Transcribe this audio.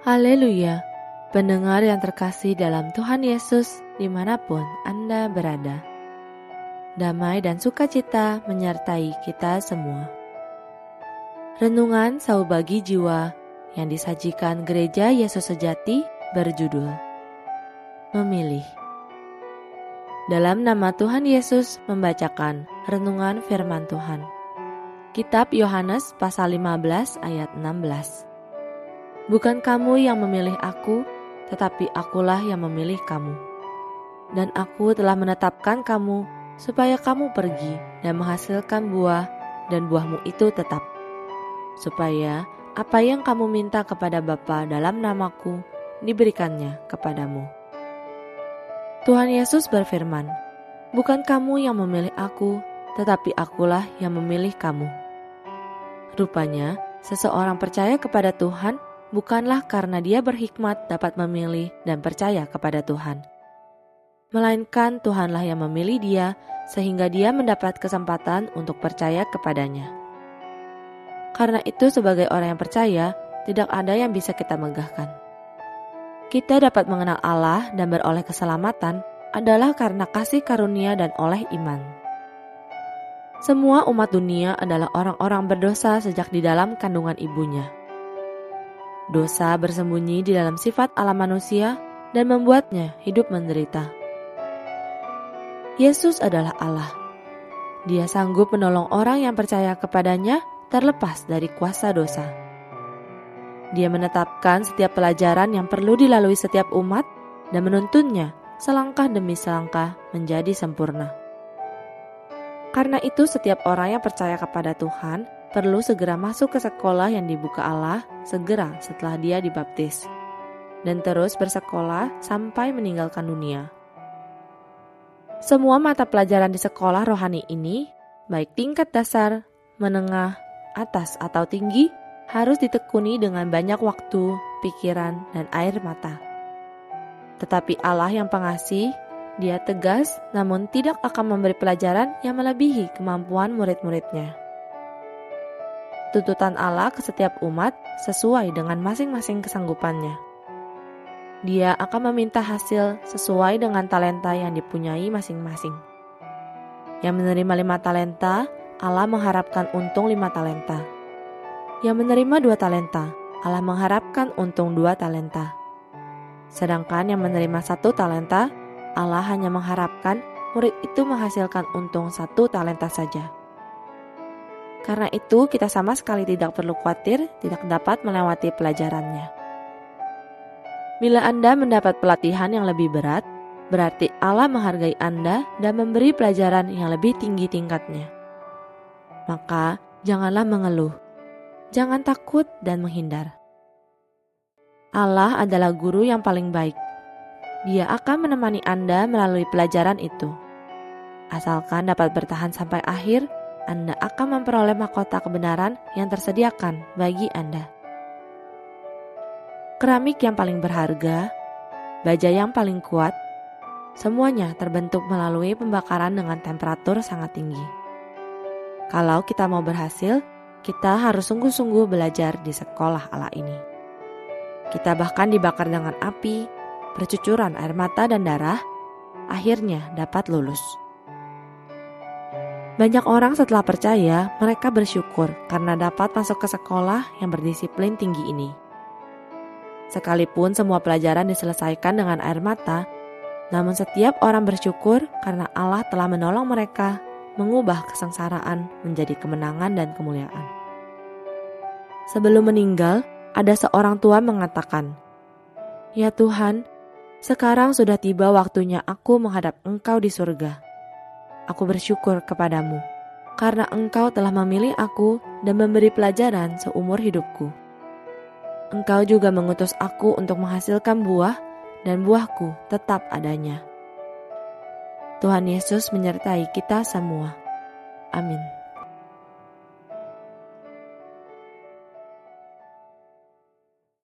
Haleluya, pendengar yang terkasih dalam Tuhan Yesus dimanapun Anda berada. Damai dan sukacita menyertai kita semua. Renungan Saubagi Jiwa yang disajikan Gereja Yesus Sejati berjudul Memilih. Dalam nama Tuhan Yesus membacakan renungan firman Tuhan. Kitab Yohanes pasal 15 ayat 16. Bukan kamu yang memilih aku, tetapi akulah yang memilih kamu. Dan aku telah menetapkan kamu supaya kamu pergi dan menghasilkan buah, dan buahmu itu tetap. Supaya apa yang kamu minta kepada Bapa dalam namaku, diberikannya kepadamu. Tuhan Yesus berfirman, bukan kamu yang memilih aku, tetapi akulah yang memilih kamu. Rupanya, seseorang percaya kepada Tuhan bukanlah karena dia berhikmat dapat memilih dan percaya kepada Tuhan. Melainkan Tuhanlah yang memilih dia sehingga dia mendapat kesempatan untuk percaya kepadanya. Karena itu sebagai orang yang percaya, tidak ada yang bisa kita megahkan. Kita dapat mengenal Allah dan beroleh keselamatan adalah karena kasih karunia dan oleh iman. Semua umat dunia adalah orang-orang berdosa sejak di dalam kandungan ibunya. Dosa bersembunyi di dalam sifat alam manusia dan membuatnya hidup menderita. Yesus adalah Allah. Dia sanggup menolong orang yang percaya kepadanya terlepas dari kuasa dosa. Dia menetapkan setiap pelajaran yang perlu dilalui setiap umat dan menuntunnya selangkah demi selangkah menjadi sempurna. Karena itu setiap orang yang percaya kepada Tuhan perlu segera masuk ke sekolah yang dibuka Allah segera setelah dia dibaptis, dan terus bersekolah sampai meninggalkan dunia. Semua mata pelajaran di sekolah rohani ini, baik tingkat dasar, menengah, atas atau tinggi, harus ditekuni dengan banyak waktu, pikiran, dan air mata. Tetapi Allah yang pengasih, Dia tegas namun tidak akan memberi pelajaran yang melebihi kemampuan murid-muridnya. Tuntutan Allah ke setiap umat sesuai dengan masing-masing kesanggupannya. Dia akan meminta hasil sesuai dengan talenta yang dipunyai masing-masing. Yang menerima 5 talenta, Allah mengharapkan untung 5 talenta. Yang menerima 2 talenta, Allah mengharapkan untung 2 talenta. Sedangkan yang menerima 1 talenta, Allah hanya mengharapkan murid itu menghasilkan untung 1 talenta saja. Karena itu kita sama sekali tidak perlu khawatir tidak dapat melewati pelajarannya. Bila Anda mendapat pelatihan yang lebih berat, berarti Allah menghargai Anda dan memberi pelajaran yang lebih tinggi tingkatnya. Maka janganlah mengeluh, jangan takut dan menghindar. Allah adalah guru yang paling baik. Dia akan menemani Anda melalui pelajaran itu. Asalkan dapat bertahan sampai akhir, Anda akan memperoleh mahkota kebenaran yang tersediakan bagi Anda. Keramik yang paling berharga, baja yang paling kuat, semuanya terbentuk melalui pembakaran dengan temperatur sangat tinggi. Kalau kita mau berhasil, kita harus sungguh-sungguh belajar di sekolah Allah ini. Kita bahkan dibakar dengan api, bercucuran air mata dan darah, akhirnya dapat lulus. Banyak orang setelah percaya, mereka bersyukur karena dapat masuk ke sekolah yang berdisiplin tinggi ini. Sekalipun semua pelajaran diselesaikan dengan air mata, namun setiap orang bersyukur karena Allah telah menolong mereka mengubah kesengsaraan menjadi kemenangan dan kemuliaan. Sebelum meninggal, ada seorang tua mengatakan, "Ya Tuhan, sekarang sudah tiba waktunya aku menghadap Engkau di surga. Aku bersyukur kepadamu, karena Engkau telah memilih aku dan memberi pelajaran seumur hidupku. Engkau juga mengutus aku untuk menghasilkan buah, dan buahku tetap adanya." Tuhan Yesus menyertai kita semua. Amin.